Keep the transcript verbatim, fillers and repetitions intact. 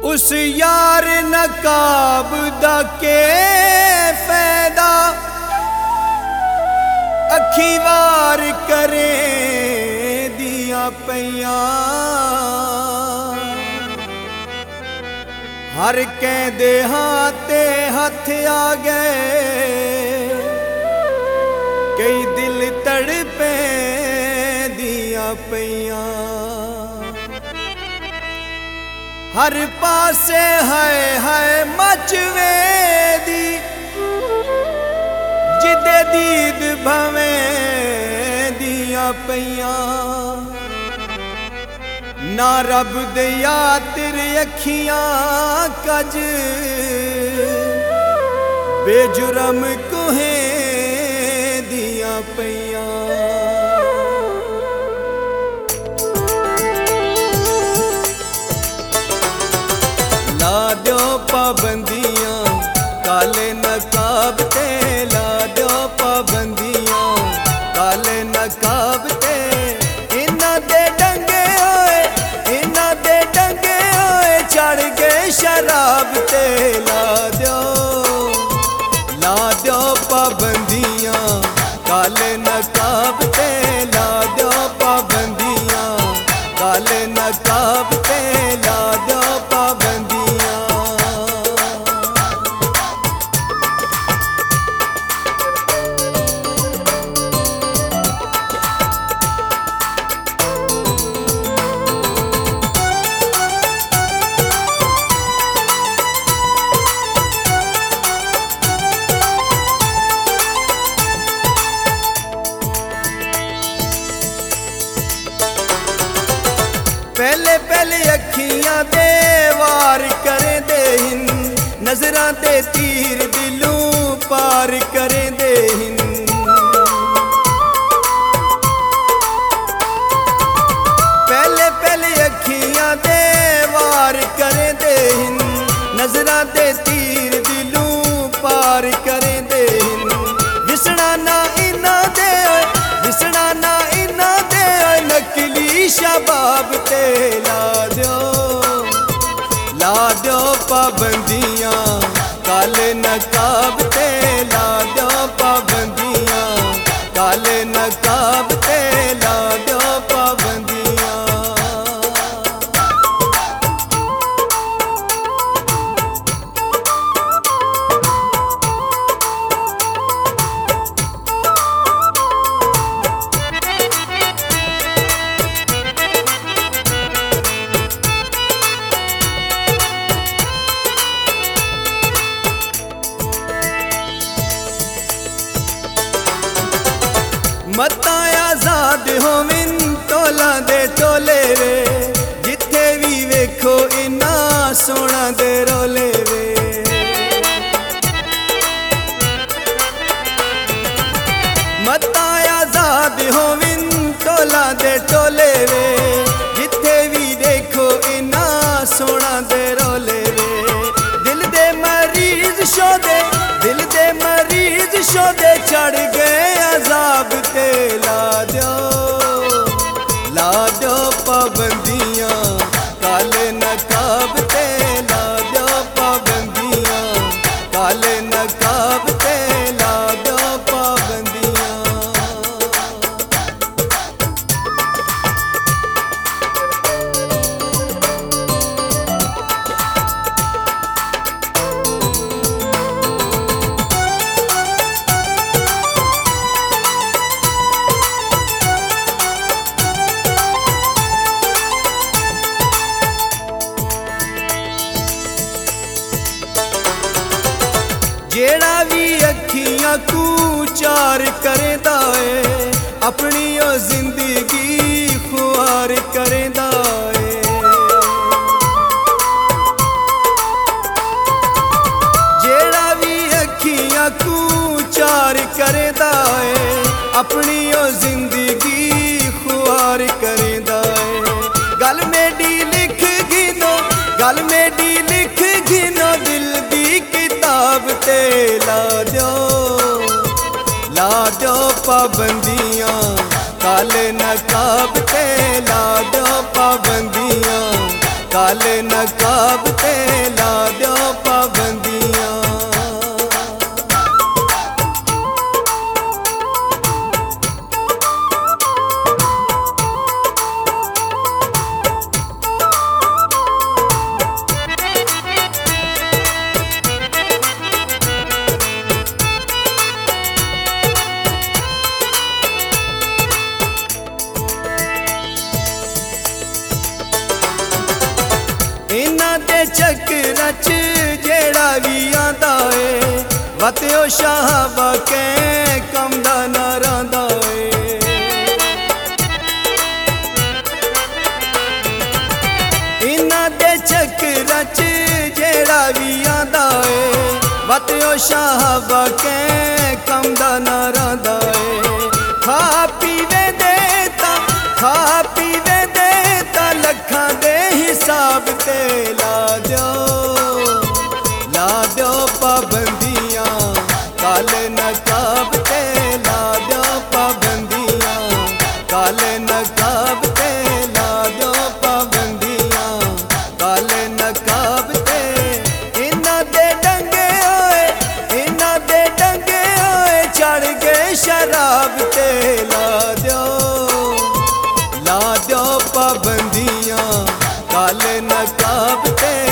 उस यार नकाब दा के फैदा अखी वार करे दिया पैया हर कहदे हाथे हथ आ गए कई दिल तड़पे दिया पैया हर पासे है है मचवे दी जिदे दीद भवे दिया पैया ना रब दिया तेरे अखियां कज बेजुरम कुहे दिया पैया ला दो पाबंदियां काले नकाब ते ला दो पाबंदियां काले नकाब ते इन्हां दे डंगे होए इन्हां दे डंगे होए चढ़ गए शराब ते ला दो ला दो पाबंदियां काले नकाब ते ला दो पाबंदियां काले नकाब ते ला दो पाबंदियां पहले पहले अखियां दे वार करे दे हिन नजरां दे तीर दिलों पार करे दे हिन पहले पहले अखियां दे वार करे दे हिन नजरां दे तीर दिलों पार करे दे हिन विसना ना इना दे विसना ना इना दे नकली शबाब ते ला दो ला दो पाबंदियां काले नकाब ते ला दो पाबंदियां काले नकाब ते ला दो पाबंदियां मता आजाद होविन टोला दे टोले वे जिथे भी वेखो इना सोना दे रोले वे मता आजाद होविन टोला दे टोले वे जिथे भी देखो इना सोना दे रोले वे दिल दे मरीज शोदे दिल दे मरीज शोदे चढ़ गए अजाब ते ला दो ला दो पाबंदियां काले नकाब ते ला दो पाबंदियां काले नकाब ते ला दो पाबंदियां जेड़ा भी अखियां कू चार करेंदा है अपनी ओ जिंदगी खुआर करेंदा है जेड़ा भी अखियां कू चार करेंदा है अपनी ओ जिंदगी खुआर करेंदा है गल मेडी लिख गिनो गल मेडी लिख गिनो दिल दी किताब ते ला दो ला दो पाबंदियां काले नकाब ते ला दो पाबंदियां काले नकाब ते ला दो पाबंदियां। इन्हां दे चक्करां च जेड़ा भी आंदा ए वत्यो शाहबा के कम दा ना रहांदा ए। इन्हां दे चक्करां च जेड़ा भी आंदा ए वत्यो शाहबा के कम दा ना रहांदा ए। खा पीवे देता खा पीवे देता लखां दे हिसाब ते ला दो ला दो पाबंदियां। काले नकाब ते ला दो पाबंदियां। काले नकाब ते ला दो पाबंदियां। काले नकाब ते इन्हां दे डंगे होए इन्हां दे डंगे होए चढ़ गए शराब ते ला दो ला दो पाबंदियां। काले नकाब ते